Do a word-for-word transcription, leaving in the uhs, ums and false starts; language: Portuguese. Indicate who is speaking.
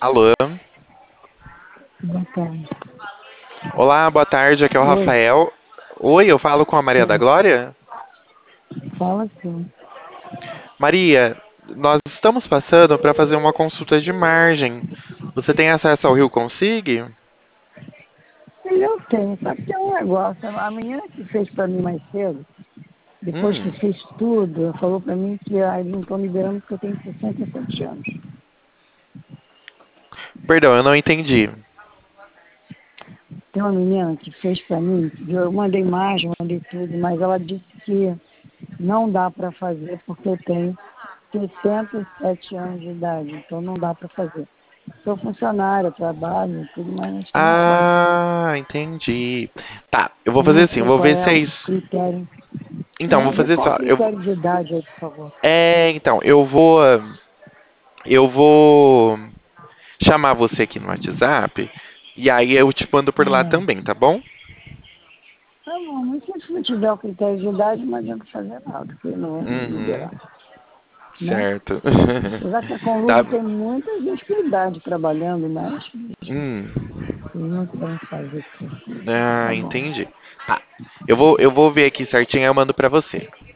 Speaker 1: Alô?
Speaker 2: Boa tarde.
Speaker 1: Olá, boa tarde, aqui é o
Speaker 2: Oi,
Speaker 1: Rafael. Oi, eu falo com a Maria da
Speaker 2: sim,
Speaker 1: Glória?
Speaker 2: fala sim.
Speaker 1: Maria, nós estamos passando para fazer uma consulta de margem. Você tem acesso ao Rio Consig?
Speaker 2: E eu tenho, só que tem um negócio. A menina que fez pra mim mais cedo, depois que
Speaker 1: Hum,
Speaker 2: fez tudo, ela falou pra mim que ah, eles não estão liberando porque eu tenho sessenta e sete anos.
Speaker 1: perdão, eu não entendi.
Speaker 2: Tem uma menina que fez pra mim, eu mandei imagem, mandei tudo, mas ela disse que não dá pra fazer porque eu tenho sessenta e sete anos de idade, então não dá pra fazer. Sou funcionária, trabalho, tudo, mas acho que não pode.
Speaker 1: Ah, entendi. Tá, eu vou
Speaker 2: Eu
Speaker 1: fazer
Speaker 2: não
Speaker 1: assim, eu
Speaker 2: sei
Speaker 1: vou
Speaker 2: qual
Speaker 1: ver
Speaker 2: é o
Speaker 1: seis.
Speaker 2: critério.
Speaker 1: Então, vou
Speaker 2: É, vê
Speaker 1: fazer
Speaker 2: qual o
Speaker 1: só. Eu...
Speaker 2: critério de idade aí, por favor.
Speaker 1: É, então, eu vou. Eu vou chamar você aqui no WhatsApp. E aí eu te mando por lá
Speaker 2: É.
Speaker 1: também, tá bom?
Speaker 2: Tá bom, mas se não tiver o critério de idade, não adianta fazer nada, porque não vão
Speaker 1: Uhum,
Speaker 2: liberar, né?
Speaker 1: certo.
Speaker 2: Apesar que a
Speaker 1: Tá.
Speaker 2: Conlube tem muita gente com idade trabalhando, mas
Speaker 1: Hum.
Speaker 2: eles não querem fazer isso.
Speaker 1: Ah,
Speaker 2: Tá bom.
Speaker 1: entendi. Tá. Eu vou, eu vou ver aqui certinho e eu mando pra você.